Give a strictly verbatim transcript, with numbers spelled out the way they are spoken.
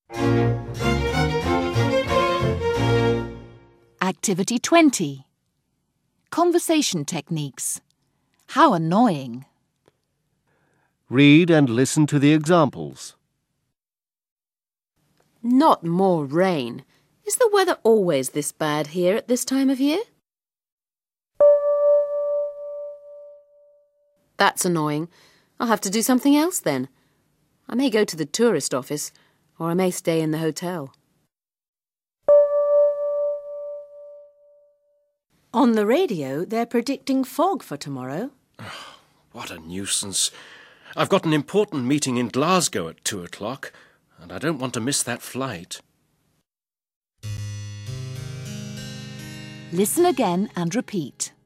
Activity twenty. Conversation techniques. How annoying. Read and listen to the examples. Not more rain. Is the weather always this bad here at this time of year? That's annoying. I'll have to do something else then. I may go to the tourist office, or I may stay in the hotel. On the radio, they're predicting fog for tomorrow. What a nuisance. I've got an important meeting in Glasgow at two o'clock, and I don't want to miss that flight. Listen again and repeat.